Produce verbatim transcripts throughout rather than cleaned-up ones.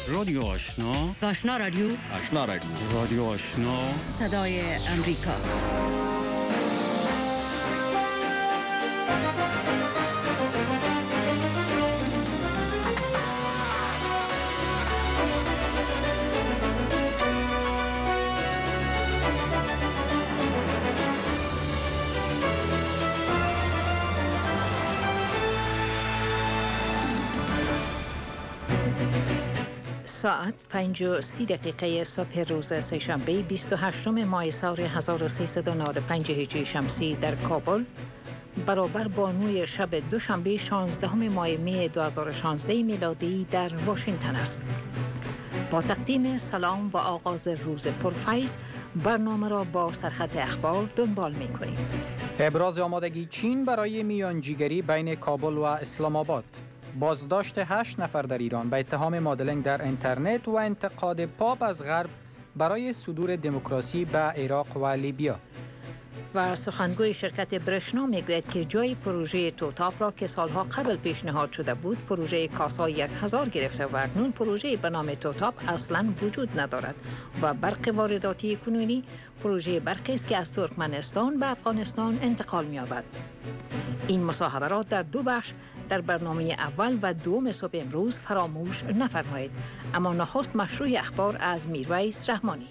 رادیو آشنا، آشنا رادیو، آشنا رادیو، رادیو آشنا، صدای امریکا. ساعت پنج و سی دقیقه صبح روز سه‌شنبه بیست و هشتم ماه سال هزار و سیصد و نود و پنج هجری شمسی در کابل برابر با نوی شب دوشنبه شانزدهم ماه می دو هزار و شانزده میلادی در واشنگتن است. با تقدیم سلام و آغاز روز پرفیض برنامه را با سرخط اخبار دنبال می‌کنیم. ابراز آمادگی چین برای میانجیگری بین کابل و اسلام آباد. بازداشت هشت نفر در ایران به اتهام مدلینگ در اینترنت و انتقاد پاپ از غرب برای صدور دموکراسی به عراق و لیبیا. و سخنگوی شرکت برشنا میگوید که جای پروژه توتاپ را که سالها قبل پیشنهاد شده بود پروژه کاسا یک هزار گرفته و اکنون پروژه به نام توتاپ اصلا وجود ندارد و برق وارداتی کنونی پروژه برقی است که از ترکمنستان به افغانستان انتقال می‌یابد. این مصاحبه را در دو بخش در برنامه اول و دوم صبح امروز فراموش نفرمایید. اما نخست مشروع اخبار از میرویس رحمانی.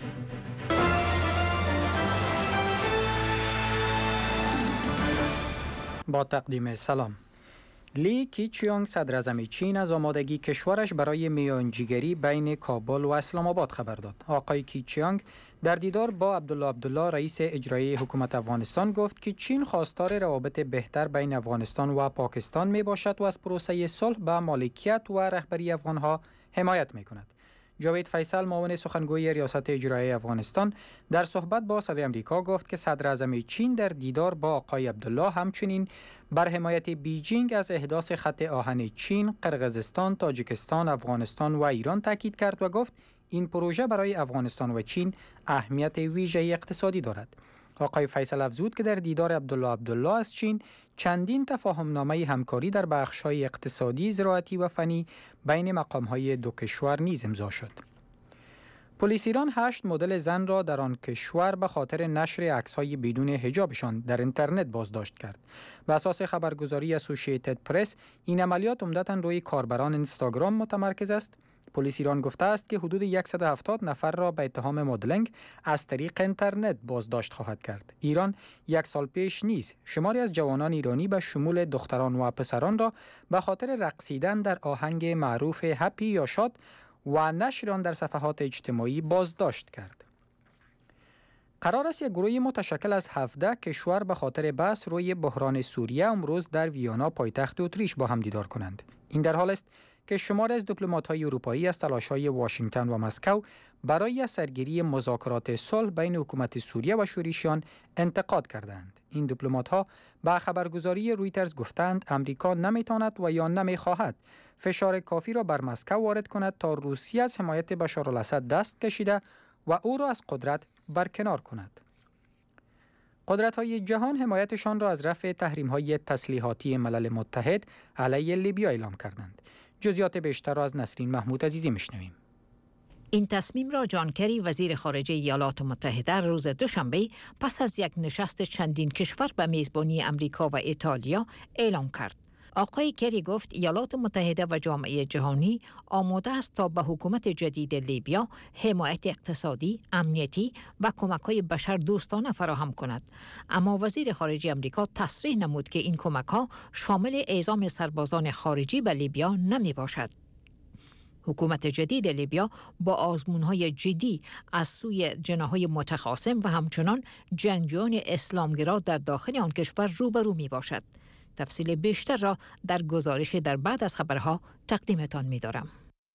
با تقدیم سلام. لی کیچیانگ صدر اعظم چین از آمادگی کشورش برای میانجیگری بین کابل و اسلام آباد خبر داد. آقای کیچیانگ در دیدار با عبدالله عبدالله رئیس اجرایی حکومت افغانستان گفت که چین خواستار روابط بهتر بین افغانستان و پاکستان می باشد و از پروسه صلح به مالکیت و رهبری افغانها حمایت می کند. جاوید فیصل معاون سخنگوی ریاست اجرایی افغانستان در صحبت با صدای آمریکا گفت که صدر اعظم چین در دیدار با آقای عبدالله همچنین بر حمایت بیجینگ از احداث خط آهن چین، قرقیزستان، تاجیکستان، افغانستان و ایران تاکید کرد و گفت این پروژه برای افغانستان و چین اهمیت ویژه اقتصادی دارد. آقای فیصل افزود که در دیدار عبدالله عبدالله از چین چندین تفاهمنامه همکاری در بخش‌های اقتصادی، زراعتی و فنی بین مقام‌های دو کشور نیز امضا شد. پلیس ایران هشت مدل زن را در آن کشور به خاطر نشر عکس‌های بدون حجابشان در اینترنت بازداشت کرد. بر اساس خبرگزاری اسوسییتد پرس این عملیات عمدتاً روی کاربران اینستاگرام متمرکز است. پلیس ایران گفته است که حدود صد و هفتاد نفر را به اتهام مدلینگ از طریق اینترنت بازداشت خواهد کرد. ایران یک سال پیش نیز شماری از جوانان ایرانی به شمول دختران و پسران را به خاطر رقصیدن در آهنگ معروف هپی یا شاد و نشر آن در صفحات اجتماعی بازداشت کرد. قرار است یک گروه متشکل از هفده کشور به خاطر بحث روی بحران سوریه امروز در ویانا پایتخت اتریش با هم دیدار کنند. این در حال است که شماری از دیپلمات‌های اروپایی از تلاش‌های واشنگتن و مسکو برای سرگیری مذاکرات صلح بین حکومت سوریه و شوریشیان انتقاد کردند. این دیپلمات‌ها به خبرگزاری رویترز گفتند امریکا نمی‌تواند و یا نمی‌خواهد فشار کافی را بر مسکو وارد کند تا روسیه از حمایت بشارالاسد دست کشیده و او را از قدرت برکنار کند. قدرت‌های جهان حمایتشان را از رفع تحریم‌های تسلیحاتی ملل متحد علیه لیبیا اعلام کردند. جزئیات بیشتر را از نسرین محمود عزیزی میشنویم. این تصمیم را جان کری وزیر خارجه ایالات متحده روز دوشنبه پس از یک نشست چندین کشور به میزبانی امریکا و ایتالیا اعلام کرد. آقای کری گفت ایالات متحده و جامعه جهانی آماده است تا به حکومت جدید لیبیا حمایت اقتصادی، امنیتی و کمک‌های بشر دوستانه فراهم کند. اما وزیر خارجه آمریکا تصریح نمود که این کمک‌ها شامل اعزام سربازان خارجی به لیبیا نمی باشد. حکومت جدید لیبیا با آزمون‌های جدی از سوی جناح‌های متخاصم و همچنان جنگجویان اسلامگرا در داخل آن کشور روبرو می باشد. تفصیل بیشتر را در گزارش در بعد از خبرها تقدیمتان می‌دارم.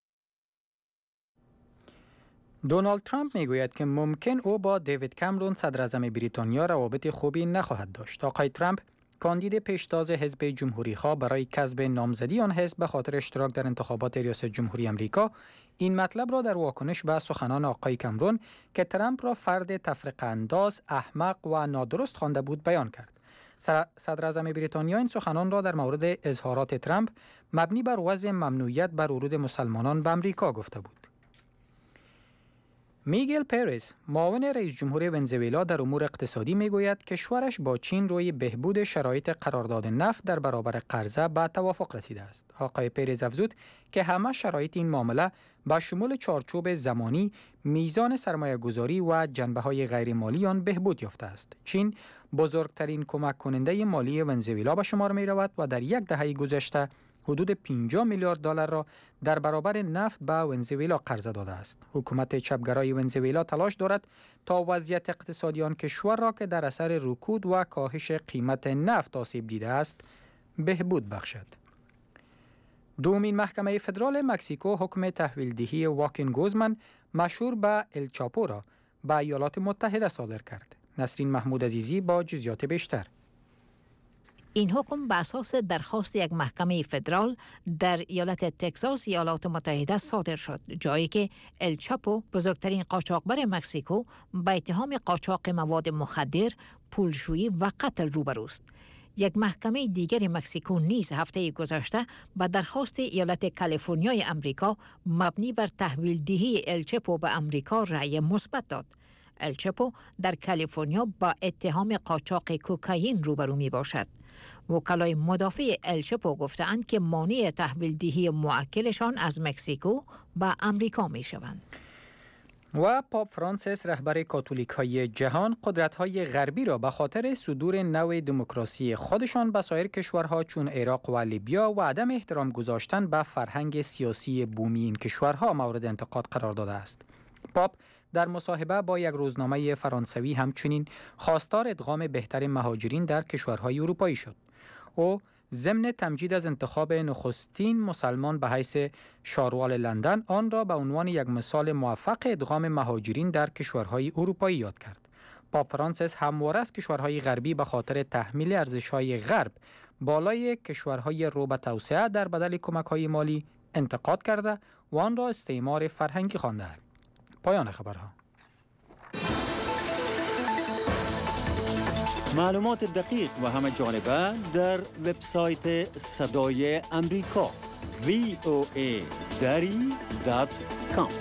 دونالد ترامپ میگوید که ممکن او با دیوید کامرون صدر اعظم بریتانیا روابط خوبی نخواهد داشت. آقای ترامپ کاندید پیشتاز حزب جمهوری‌خواه برای کسب نامزدی آن حزب به خاطر اشتراک در انتخابات ریاست جمهوری آمریکا این مطلب را در واکنش به سخنان آقای کامرون که ترامپ را فرد تفرقه انداز، احمق و نادرست خوانده بود بیان کرد. صدر اعظم بریتانیا این سخنان را در مورد اظهارات ترامپ مبنی بر وضع ممنوعیت بر ورود مسلمانان به آمریکا گفته بود. میگل پرز، معاون رئیس جمهور ونزوئلا در امور اقتصادی میگوید کشورش با چین روی بهبود شرایط قرارداد نفت در برابر قرضه به توافق رسیده است. آقای پرز افزود که همه شرایط این معامله با شمول چارچوب زمانی، میزان سرمایه گذاری و جنبه های غیر مالی آن بهبود یافته است. چین بزرگترین کمک کننده مالی ونزوئلا به شمار می رود و در یک دهه گذشته حدود پنجاه میلیارد دلار را در برابر نفت به ونزوئلا قرض داده است. حکومت چپگرای ونزوئلا تلاش دارد تا وضعیت اقتصادی آن کشور را که در اثر رکود و کاهش قیمت نفت آسیب دیده است بهبود بخشد. دومین محکمه فدرال مکزیکو حکم تحویل دهی واکین گوزمن مشهور به الچاپو را به ایالات متحده صادر کرد. نسرین محمود عزیزی با جزئیات بیشتر. این حکم بر اساس درخواست یک محکمه فدرال در ایالت تگزاس ایالات متحده صادر شد، جایی که الچاپو بزرگترین قاچاقبر مکزیکو با اتهام قاچاق مواد مخدر، پولشویی و قتل روبروست. یک محکمه دیگر مکزیکو نیز هفته گذشته با درخواست ایالت کالیفرنیای امریکا مبنی بر تحویل دهی الچاپو به امریکا رأی مثبت داد. الچاپو در کالیفرنیا با اتهام قاچاق کوکائین روبرو می باشد. وکلای مدافع الچاپو گفتند که مانع تحویل دهی موکلشان از مکزیکو به امریکا می شوند. و پاپ فرانسیس رهبر کاتولیک های جهان قدرت های غربی را به خاطر صدور نوع دموکراسی خودشان به سایر کشورها چون عراق و لیبیا و عدم احترام گذاشتن به فرهنگ سیاسی بومی این کشورها مورد انتقاد قرار داده است. پاپ در مصاحبه با یک روزنامه فرانسوی همچنین خواستار ادغام بهتر مهاجرین در کشورهای اروپایی شد. او ضمن تمجید از انتخاب نخستین مسلمان به حیث شاروال لندن آن را به عنوان یک مثال موفق ادغام مهاجرین در کشورهای اروپایی یاد کرد. پاپ فرانسیس همواره از کشورهای غربی به خاطر تحمیل ارزش‌های غرب بالای کشورهای رو به توسعه در بدل کمک‌های مالی انتقاد کرده و آن را استعمار فرهنگی خوانده است. پایان خبرها. معلومات دقیق و همه جانبه در وبسایت صدای امریکا وی او ای دری دات کام.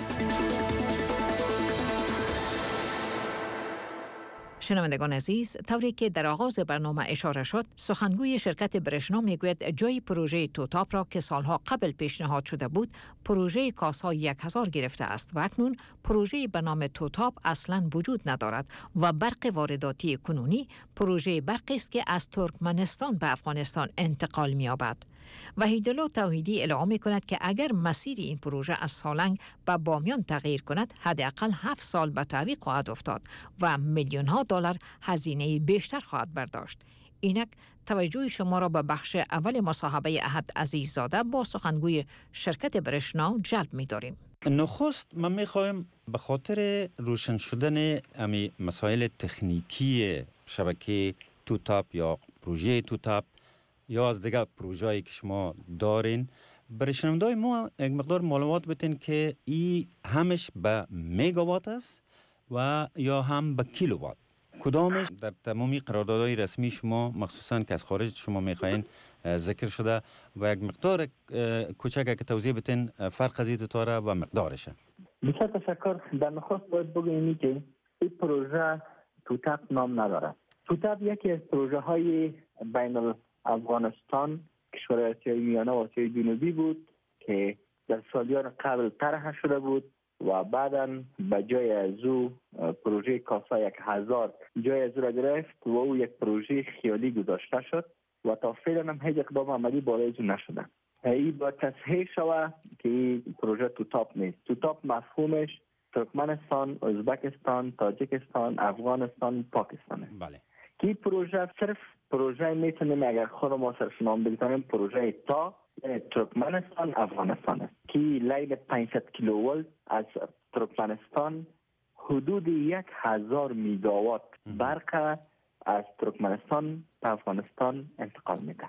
شنوندگان عزیز، طوری که در آغاز برنامه اشاره شد، سخنگوی شرکت برشنا میگوید جای پروژه توتاپ را که سالها قبل پیشنهاد شده بود، پروژه کاسا یک هزار گرفته است و اکنون پروژه به نام توتاپ اصلا وجود ندارد و برق وارداتی کنونی پروژه برقی است که از ترکمنستان به افغانستان انتقال می‌یابد. وحیدالله توحیدی اعلام می‌کند که اگر مسیر این پروژه از سالنگ به بامیان تغییر کند، حداقل هفت سال به تعویق خواهد افتاد و میلیون ها دلار هزینه بیشتر خواهد برداشت. اینک توجه شما را به بخش اول مصاحبه احد عزیززاده با سخنگوی شرکت برشنا جلب می‌داریم. نخست ما می‌خوایم به خاطر روشن شدن امی مسائل تکنیکی شبکه توتاپ یا پروژه توتاپ یا از دیگر پروژه‌ای که شما دارین برای شنونده‌های ما یک مقدار معلومات بتین که این همش به میگاوات است و یا هم به کیلووات. کدامش در تمامی قراردادهای رسمی شما مخصوصاً که از خارج شما میخواین ذکر شده و یک مقدار کوچک که توضیح بتین فرق از این دوتاره و مقدارشه. بسیار تشکر. در نخست باید بگوییم که این پروژه توتاپ نام نداره. توتاپ یکی از پروژه های بین افغانستان، کشور آسیای میانه و آسیای جنوبی بود که در سالیان قبل طرح شده بود و بعداً به جای از او پروژه کاسا یک هزار جای از او را گرفت و او یک پروژه خیالی گذاشته شد و تا فعلا هم هیچ اقدام عملی بالای او نشده. این با تصحیح شود که این پروژه توتاپ نیست. توتاپ مفهومش ترکمنستان، ازبکستان، تاجیکستان، افغانستان، پاکستان است. بله. که پروژه صرف پروژه میتونیم اگر خود ما صرف نام بگذاریم پروژه تا ترکمنستان افغانستان است که لین پانصد کیلوولت از ترکمنستان حدود یک هزار میگاوات برق از ترکمنستان به افغانستان انتقال میده.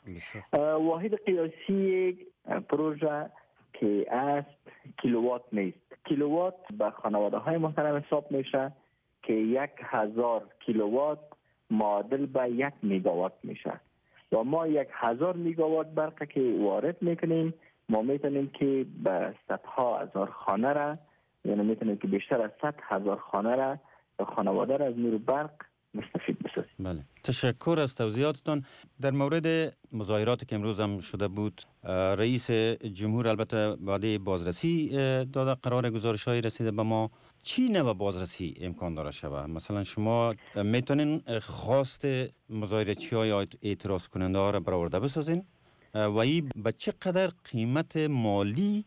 واحد قیاسی پروژه که است کیلووات نیست. کیلووات به خانواده های محترم حساب میشه که یک هزار کیلووات معادل به یک میگاوات میشه و ما یک هزار میگاوات برق که وارد میکنیم ما میتونیم که به صدها هزار خانه را یعنی میتونه که بیشتر از صد هزار خانه را خانواده را از نور برق مستفید بسازیم. بله، تشکر از توضیحاتتان. در مورد مظاهراتی که امروز هم شده بود، رئیس جمهور البته بعد بازرسی داده، قرار گزارش‌های رسیده به ما. چی نوع بازرسی امکان داره شود؟ مثلا شما میتونین خواست مظاهراتچی‌ها یا اعتراض کننده ها را برآورده بسازین و این به چه قدر قیمت مالی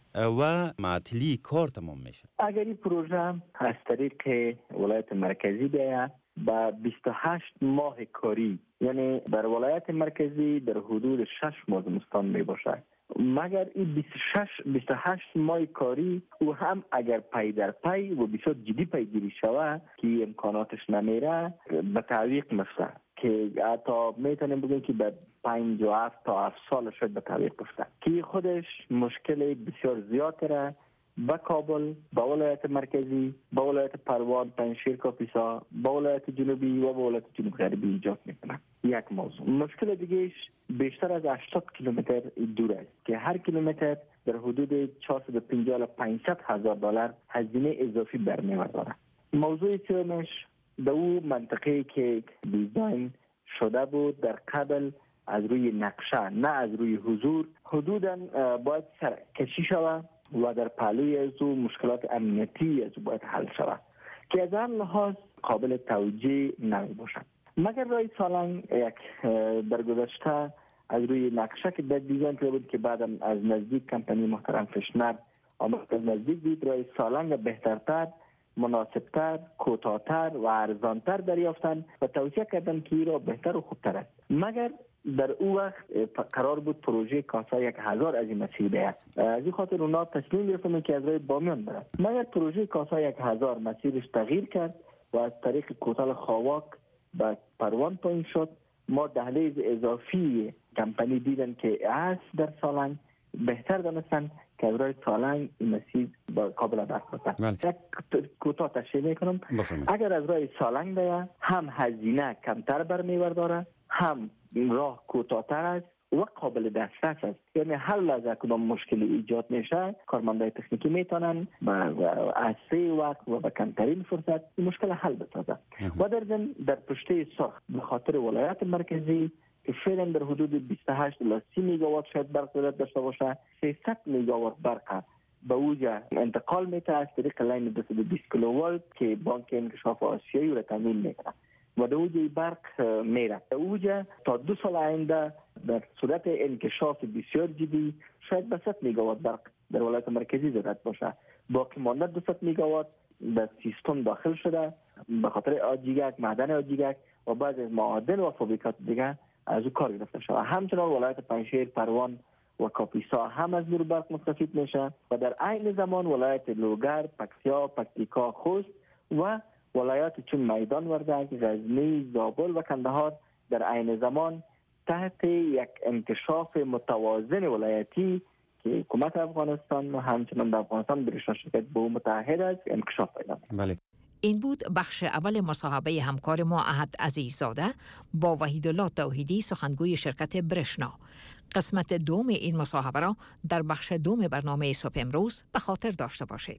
و معطلی کار تمام میشه؟ اگر این پروژه از طریق ولایت مرکزی بیاید با بیست و هشت ماه کاری، یعنی در ولایت مرکزی در حدود شش ماه زمستان می باشد، مگر این بیست و هشت ماه کاری و هم اگر پی در پی و بسیار جدی پیگیری شود که امکاناتش نمیره به تعویق میفته، که حتی میتونیم بگیم که به پنج و هفت تا هفت سال شد به تعویق بفته، که خودش مشکل بسیار زیاد را با کابل، با ولایت مرکزی، با ولایت پروان، پنجشیر، کاپیسا، با ولایت جنوبی و با ولایت جنوب غربی ایجاد میکنه. یک موضوع. مشکل دیگهش بیشتر از هشتاد کیلومتر دور است که هر کیلومتر در حدود چهارصد و پنجاه تا پانصد هزار دلار هزینه اضافی برمی‌داره. موضوع سومش در اون منطقه که دیزاین شده بود در قبل از روی نقشه نه از روی حضور، حدوداً باید سرکشی شود و در پهلوی از او مشکلات امنیتی از او باید حل شود که از هر لحاظ قابل توجیه نمی باشد. مگر رای سالنگ یک در گذشته از روی نقشه که در دیزاین کرده بود که بعدم از نزدیک کمپانی محترم فشنر آمد از نزدیک دید، رای سالنگ بهترتر، مناسبتر، کوتاه‌تر و ارزانتر دریافتن و توصیه کردن که این را بهتر و خوبتر است. مگر در او وقت قرار بود پروژه کاسا یک هزار از این مسیر بیاد، از این خاطر اونا تصمیم گرفتن که از راه بامیان برد. مگر پروژه کاسا یک هزار مسیرش تغییر کرد و از طریق کوتال خواک به پروان پایین شد. ما دهلیز اضافی کمپانی دیدن که از در سالنگ بهتر دانستن که از راه سالنگ این مسیر با قابل درک باشد. یک کوتاه تشریح میکنم. اگر از راه سالنگ بیاد هم هزینه کمتر برمی‌داره، هم راه کوتاه‌تر است و قابل دسترس است. یعنی هر لحظه کدام مشکلی ایجاد میشه کارمندای تکنیکی میتونن با اسرع وقت و با کمترین فرصت این مشکل حل بسازن. و در ضمن در پشته ساخت به خاطر ولایت مرکزی که فعلا در حدود بیست و هشت الی سی میگاوات شاید برق داشته باشه، سیصد میگاوات برق به اوجا انتقال میته از طریق لین دویست و بیست کیلووولت که بانک انکشاف آسیایی را تامین میکنه و در اوج برق میره. در اوج تا دو سال آینده در صورت انکشاف بسیار جدی شاید به صد میگاوات برق در ولایت مرکزی ضرورت باشه. باقی مانده دویست میگاوات در سیستم داخل شده به خاطر آجیگک، معدن آجیگک و بعض از معادن و فابریکات دیگه از او کار گرفته شده. همچنان ولایت پنجشیر، پروان و کاپیسا هم از نور برق مستفید میشه و در عین زمان ولایت لوگر، پکتیا، پکتیکا، خوست و ولایات چون میدان وردک، غزنی، زابل و کندهار در عین زمان تحت یک انکشاف متوازن ولایتی که حکومت افغانستان و همچنان در افغانستان برشان شرکت به متحد است انکشاف پیدا می‌کنه. بله. این بود بخش اول مصاحبه همکار ما احد عزیززاده با وحیدالله توحیدی سخنگوی شرکت برشنا. قسمت دوم این مصاحبه را در بخش دوم برنامه صبح امروز به خاطر داشته باشید.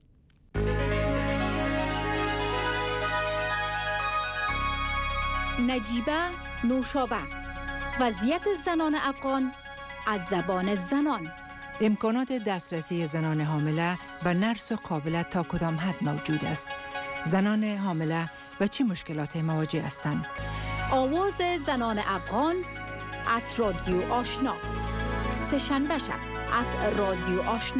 نجیبه نوشابه، وضعیت زنان افغان از زبان زنان. امکانات دسترسی زنان حامله به نرس و قابلیت تا کدام حد موجود است؟ زنان حامله به چه مشکلات مواجه هستند؟ آواز زنان افغان از رادیو آشنا، سه‌شنبه شب از رادیو آشنا.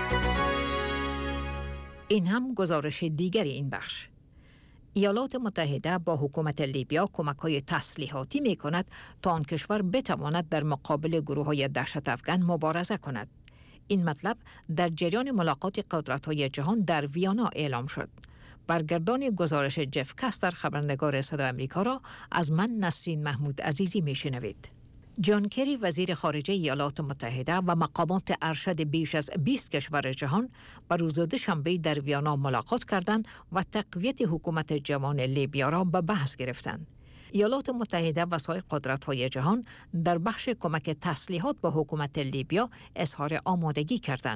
این هم گزارش دیگری این بخش. ایالات متحده با حکومت لیبیا کمک‌های تسلیحاتی می‌کند تا آن کشور بتواند در مقابل گروه‌های دهشت افکن مبارزه کند. این مطلب در جریان ملاقات قدرت‌های جهان در ویانا اعلام شد. برگردان گزارش جف کاستر خبرنگار صدای آمریکا را از من نسرین محمود عزیزی میشنوید. جان کری وزیر خارجه ایالات متحده و مقامات ارشد بیش از بیست کشور جهان بر روز دوشنبه در ویانا ملاقات کردند و تقویت حکومت جوان لیبیا را به بحث گرفتند. ایالات متحده و سایر قدرت‌های جهان در بخش کمک تسلیحات به حکومت لیبیا اظهار آمادگی کردند.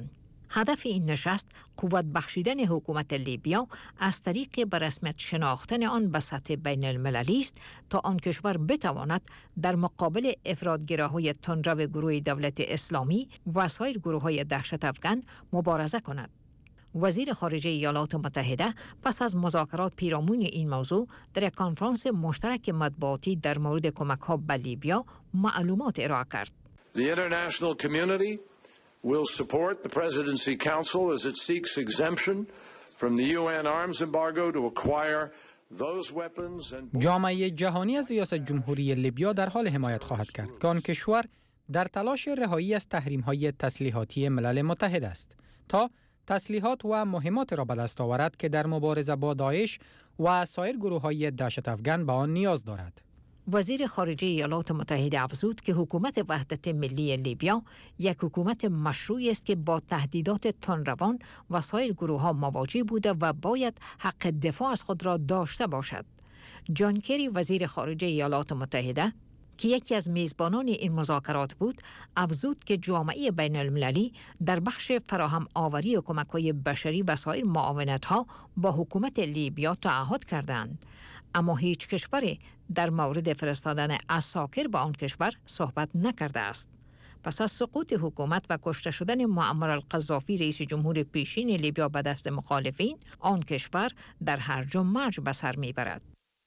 هدف این نشست قوت بخشیدن حکومت لیبیا از طریق به رسمیت شناختن آن به سطح بین المللی است تا آن کشور بتواند در مقابل افراطگراهای تندرو گروه دولت اسلامی و سایر گروه‌های دهشت افکن مبارزه کند. وزیر خارجه ایالات متحده پس از مذاکرات پیرامون این موضوع در یک کنفرانس مشترک مطبوعاتی در مورد کمک‌ها به لیبیا معلومات ارائه کرد. The international community will support the Presidency Council as it seeks exemption from the U N arms embargo to acquire those weapons and جامعه جهانی از ریاست جمهوری لیبیا در حال حمایت خواهد کرد که آن کشور در تلاش رهایی از تحریم‌های تسلیحاتی ملل متحد است تا تسلیحات و مهمات را به دست آورد که در مبارزه با داعش و سایر گروه‌های دهشت افکن به آن نیاز دارد. وزیر خارجه ایالات متحده افزود که حکومت وحدت ملی لیبیا یک حکومت مشروعی است که با تهدیدات تندروان و سایر گروه‌ها مواجه بوده و باید حق دفاع از خود را داشته باشد. جان کری وزیر خارجه ایالات متحده که یکی از میزبانان این مذاکرات بود، افزود که جامعه بین المللی در بخش فراهم آوری و کمک‌های بشری و سایر معاونت‌ها با حکومت لیبیا تعهد کردند، اما هیچ کشوری در مورد فرستادن عساکر به آن کشور صحبت نکرده است. پس از سقوط حکومت و کشته شدن معمر القذافی رئیس جمهور پیشین لیبیا به دست مخالفین، آن کشور در هرج و مرج به سر میبرد.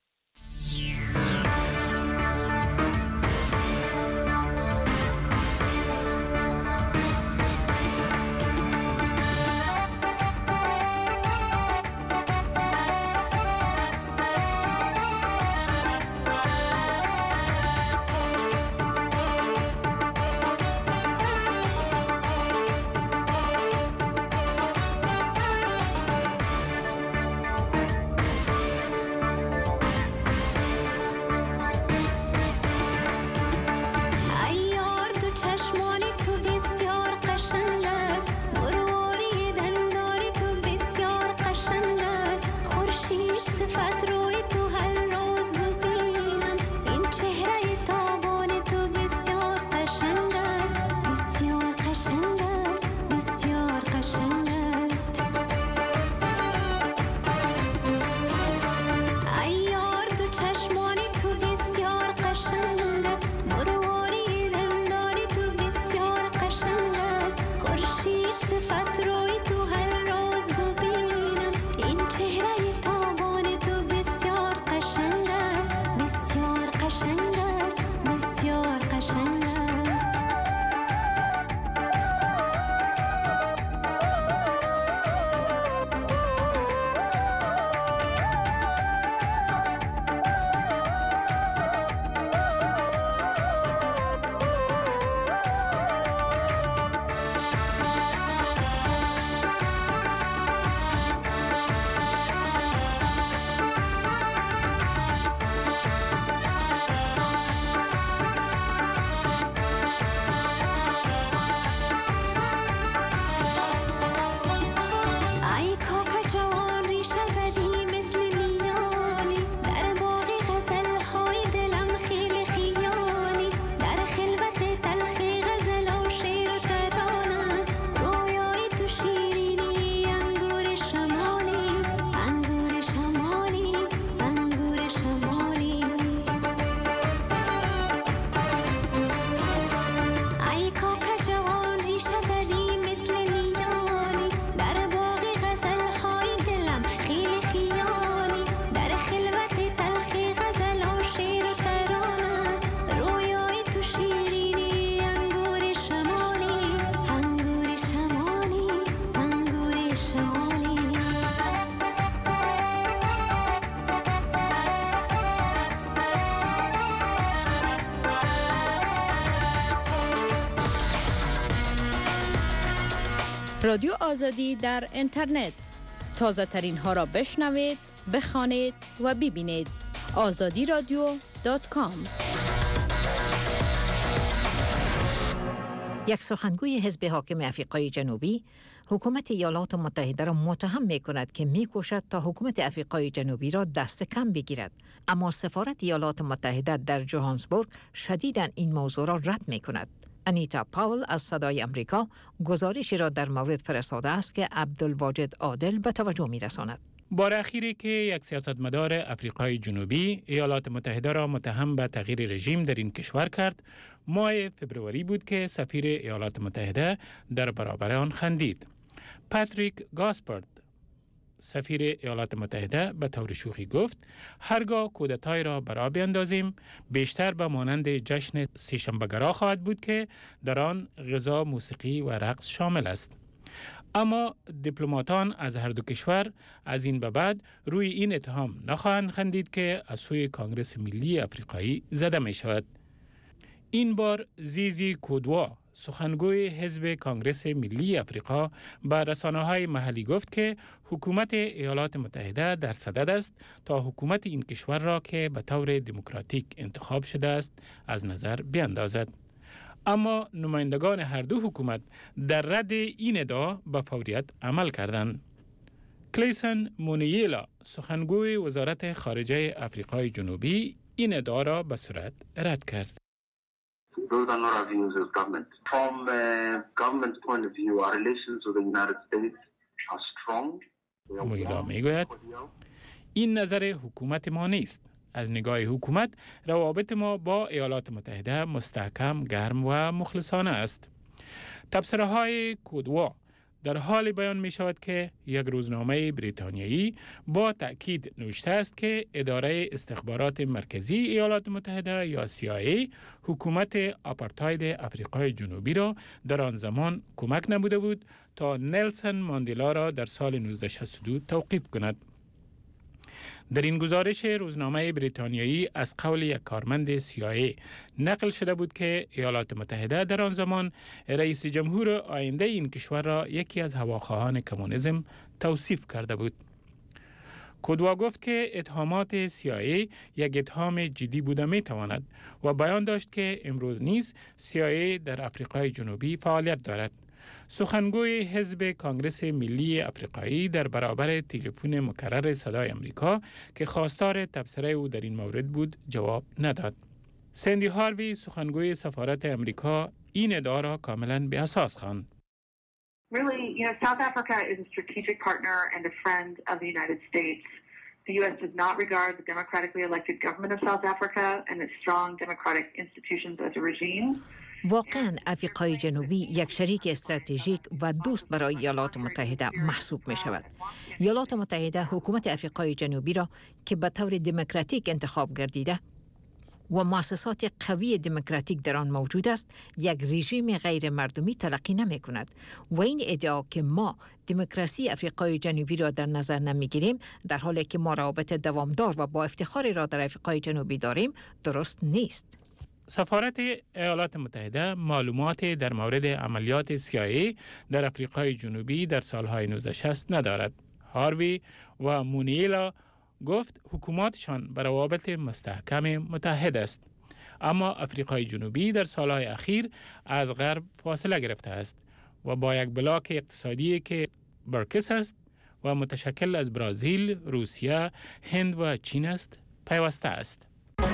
رادیو آزادی در اینترنت، تازه ترین ها را بشنوید، بخوانید و ببینید. آزادی رادیو دات کام. یک سخنگوی حزب حاکم آفریقای جنوبی حکومت ایالات متحده را متهم می کند که می کوشد تا حکومت آفریقای جنوبی را دست کم بگیرد، اما سفارت ایالات متحده در جوهانسبورگ شدیداً این موضوع را رد می کند. انیتا پاول از صدای امریکا گزارشی را در مورد فرستاده است که عبدالواجد عادل به توجه می رساند. بار اخیری که یک سیاستمدار افریقای جنوبی ایالات متحده را متهم به تغییر رژیم در این کشور کرد، ماه فبروری بود که سفیر ایالات متحده در برابر آن خندید. پاتریک گاسپارد، سفیر ایالات متحده، به طور شوخی گفت هرگاه کودتای را برا بیندازیم بیشتر به مانند جشن سه‌شنبه‌گرا خواهد بود که در آن غذا، موسیقی و رقص شامل است. اما دیپلماتان از هر دو کشور از این به بعد روی این اتهام نخواهند خندید که از سوی کانگرس ملی افریقایی زده می شود. این بار زیزی کودوا، سخنگوی حزب کانگرس ملی افریقا، به رسانه‌های محلی گفت که حکومت ایالات متحده در صدد است تا حکومت این کشور را که به طور دموکراتیک انتخاب شده است از نظر بیاندازد. اما نمایندگان هر دو حکومت در رد این ادعا به فوریت عمل کردند. کلیسن مونییلا، سخنگوی وزارت خارجه افریقای جنوبی، این ادعا را به صورت رد کرد. Those are not our views as government. From a government's point of view, our relations with the United States are strong. مویلا میگوید این نظر حکومت ما نیست. از نگاه حکومت روابط ما با ایالات متحده مستحکم، گرم و مخلصانه است. تبصره های کودوا در حال بیان می شود که یک روزنامه بریتانیایی با تأکید نوشته است که اداره استخبارات مرکزی ایالات متحده یا سی آی ای حکومت آپارتاید افریقای جنوبی را در آن زمان کمک نموده بود تا نلسن ماندلا را در سال نوزده شصت و دو توقیف کند. در این گزارش روزنامه بریتانیایی از قول یک کارمند سی آی ای نقل شده بود که ایالات متحده در آن زمان رئیس جمهور آینده این کشور را یکی از هواخواهان کمونیسم توصیف کرده بود. کودوا گفت که اتهامات سی آی ای یک اتهام جدی بوده می تواند و بیان داشت که امروز نیز سی آی ای در افریقای جنوبی فعالیت دارد. سخنگوی حزب کانگرس ملی افریقایی در برابر تلفن مکرر صدای امریکا که خواستار تبصره او در این مورد بود جواب نداد. سندی هاروی، سخنگوی سفارت امریکا، این ادعا را کاملا بی اساس خواند. Really, you know, South Africa is a strategic partner and a friend of the United States. The U S does not regard the democratically elected government of South Africa and its strong democratic institutions as a regime. واقعا افریقای جنوبی یک شریک استراتژیک و دوست برای ایالات متحده محسوب می شود. ایالات متحده حکومت افریقای جنوبی را که به طور دموکراتیک انتخاب گردیده و مؤسسات قوی دموکراتیک در آن موجود است، یک رژیم غیر مردمی تلقی نمی کند و این ادعا که ما دموکراسی افریقای جنوبی را در نظر نمی گیریم در حالی که ما روابط دوامدار و با افتخار را در افریقای جنوبی داریم درست نیست. سفارت ایالات متحده معلومات در مورد عملیات سی آی ای در افریقای جنوبی در سالهای نوزده شصت ندارد. هاروی و مونییلا گفت حکومتشان بر روابط مستحکم متحد است. اما افریقای جنوبی در سالهای اخیر از غرب فاصله گرفته است و با یک بلاک اقتصادی که برکس است و متشکل از برزیل، روسیه، هند و چین است پیوسته است.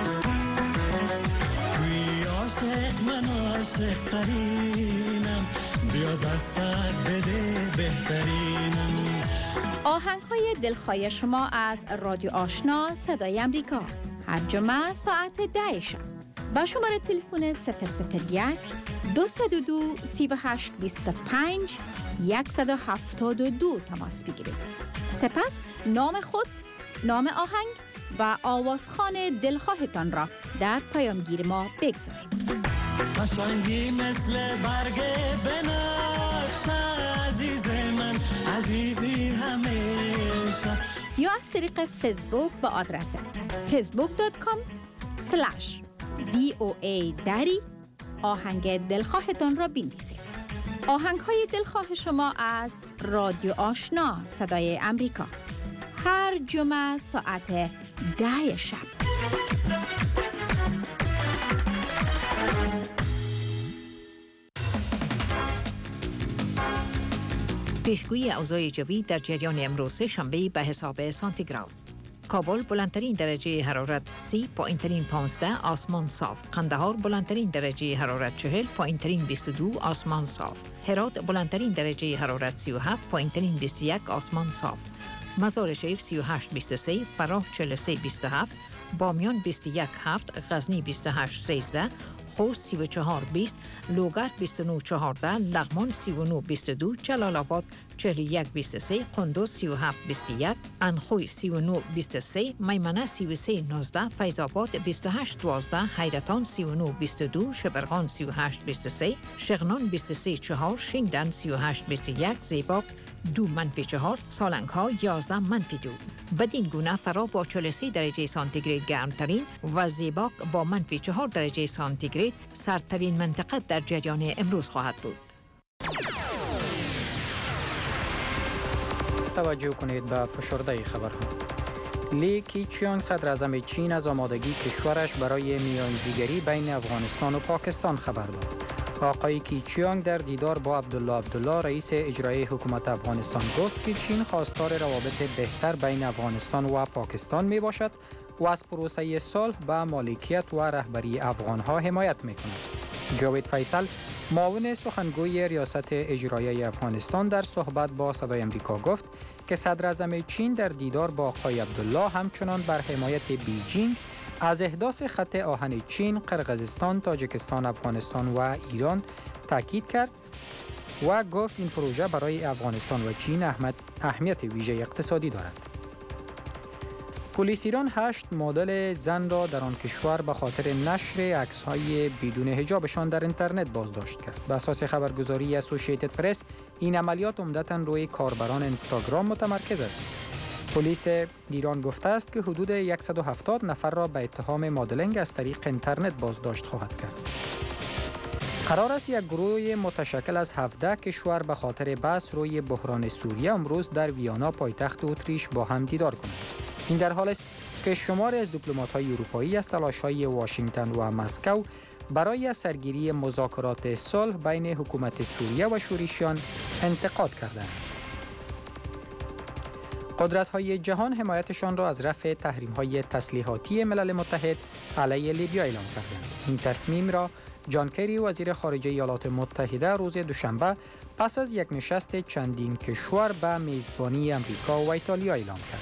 آهنگ های دلخواه شما از رادیو آشنا صدای امریکا هر جمعه ساعت ده شب با شماره تلفن صفر صفر یک دو صفر دو سی و هشت بیست و پنج صد و هفتاد و دو تماس بگیرید. سپس نام خود، نام آهنگ و آوازخوان دلخواهتان را در پیامگیر ما بگذارید. قشنگی مثل برگ بنفشه عزیز من، عزیزی همیشه. یا از طریق فیسبوک با آدرس فیسبوک دات کام سلش دی او ای دری آهنگ دلخواهتان را بنویسید. آهنگ های دلخواه شما از رادیو آشنا صدای امریکا هر جمعه ساعت ده شب. پیشگویی اوضاع جوی در جریان امروز شنبه به حساب سانتیگراد. کابل بلندترین درجه حرارت سی، پایینترین پانزده، آسمان صاف. قندهار بلندترین درجه حرارت چهل، پایینترین بیست و دو، آسمان صاف. هرات بلندترین درجه حرارت سی و هفت، پایینترین بیست و یک، آسمان صاف. مزار شریف سی و هشت بیست و سه، فراه چهل و سه بیست و هفت، بامیان بیست و یک هفت، غزنی بیست و هشت سیزده، خوست سی و چهار بیست، لوگر بیست و نه چهارده، لغمان سی و نه بیست و دو، جلال آباد چهل و یک بیست و سه، قندوز سی و هفت بیست و یک، انخوی سی و نه بیست و سه، میمنه سی و سه نوزده، فیض آباد بیست و هشت دوازده، حیرتان سی و نه بیست و دو، شبرغان سی و هشت بیست و سه، شغنان بیست و سه چهار، شینگدن سی و هشت بیست و یک، زیباک دو منفی چهار، سالنگ ها یازده منفی دو. بدین گونه فرا با چهل و سه درجه سانتیگراد گرمترین و زیباک با منفی چهار درجه سانتیگراد سردترین منطقه در جریان امروز خواهد بود. توجه کنید به فشرده خبرها. لی کیچیانگ صدر اعظم چین از آمادگی کشورش برای میانجیگری بین افغانستان و پاکستان خبر داد. آقای کیچیانگ در دیدار با عبدالله عبدالله رئیس اجرایی حکومت افغانستان گفت که چین خواستار روابط بهتر بین افغانستان و پاکستان می باشد و از پروسه صلح به مالکیت و رهبری افغانها حمایت می کند. جاوید فیصل معاون سخنگوی ریاست اجرایی افغانستان در صحبت با صدای امریکا گفت که صدر اعظم چین در دیدار با آقای عبدالله همچنان بر حمایت بیجینگ از احداث خط آهن چین، قرقیزستان، تاجیکستان، افغانستان و ایران تاکید کرد و گفت این پروژه برای افغانستان و چین اهمیت ویژه اقتصادی دارد. پلیس ایران هشت مدل زن را در آن کشور به خاطر نشر عکس‌های بدون حجابشان در اینترنت بازداشت کرد. به اساس خبرگزاری اسوسییتد پرس، این عملیات عمدتاً روی کاربران اینستاگرام متمرکز است. پلیس ایران گفته است که حدود صد و هفتاد نفر را به اتهام مدلینگ از طریق اینترنت بازداشت خواهد کرد. قرار است یک گروه متشکل از هفده کشور به خاطر بحث روی بحران سوریه امروز در ویانا پایتخت اتریش با هم دیدار کنند. این در حال است که شماری از دیپلمات‌های اروپایی از تلاش‌های واشنگتن و مسکو برای سرگیری مذاکرات صلح بین حکومت سوریه و شورشیان انتقاد کردند. قدرت‌های جهان حمایتشان را از رفع تحریم‌های تسلیحاتی ملل متحد علیه لیبیا اعلام کردند. این تصمیم را جان کری وزیر خارجه ایالات متحده روز دوشنبه پس از یک نشست چندین کشور به میزبانی امریکا و ایتالیا اعلام کرد.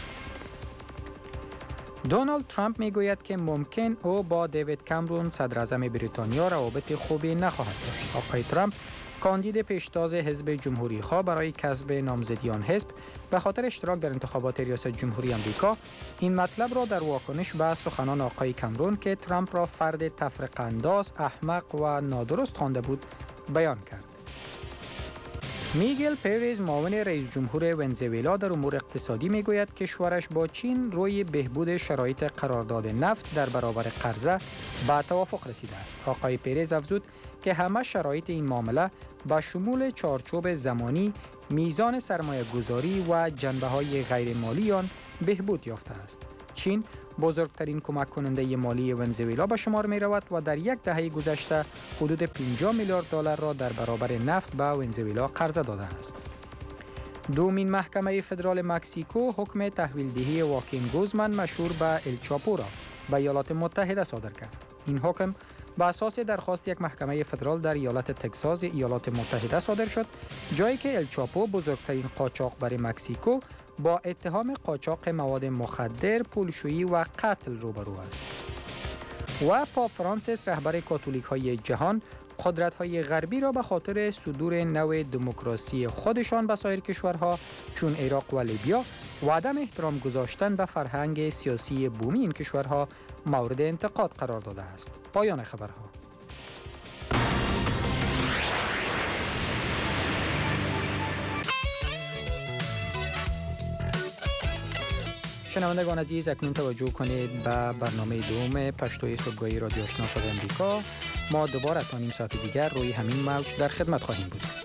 دونالد ترامپ میگوید که ممکن او با دیوید کامرون صدر اعظم بریتانیا روابط خوبی نخواهد داشت. آقای ترامپ کاندید پیشتاز حزب جمهوری خواه برای کسب نامزدی آن حزب به خاطر اشتراک در انتخابات ریاست جمهوری آمریکا این مطلب را در واکنش به سخنان آقای کامرون که ترامپ را فرد تفرقه انداز، احمق و نادرست خوانده بود بیان کرد. میگل پریز معاون رئیس جمهور ونزوئلا در امور اقتصادی میگوید کشورش با چین روی بهبود شرایط قرارداد نفت در برابر قرضه به توافق رسیده است. آقای پریز افزود که همه شرایط این معامله با شمول چارچوب زمانی، میزان سرمایه گذاری و جنبه های غیر مالی آن بهبود یافته است. چین بزرگترین کمک کننده مالی ونزوئلا به شمار می رود و در یک دهه گذشته حدود پنجاه میلیارد دلار را در برابر نفت به ونزوئلا قرضه داده است. دومین محکمه فدرال مکزیکو حکم تحویل دهی واکین گوزمن مشهور به ال چاپو را به ایالات متحده صادر کرد. این حکم به اساس درخواست یک محکمه فدرال در ایالت تگزاس ایالات متحده صادر شد، جایی که ال چاپو بزرگترین قاچاقبر مکزیکو با اتهام قاچاق مواد مخدر، پولشویی و قتل روبرو است. و پاپ فرانسیس رهبر کاتولیک های جهان قدرت های غربی را به خاطر صدور نوع دموکراسی خودشان به سایر کشورها چون عراق و لیبیا و عدم احترام گذاشتن به فرهنگ سیاسی بومی این کشورها مورد انتقاد قرار داده است. پایان خبرها. شنوندگان عزیز، اکنون توجه کنید به برنامه دوم پشتوی صبحگاهی رادیو آشنا صدای امریکا. ما دوباره تا نیم ساعت دیگر روی همین موج در خدمت خواهیم بود.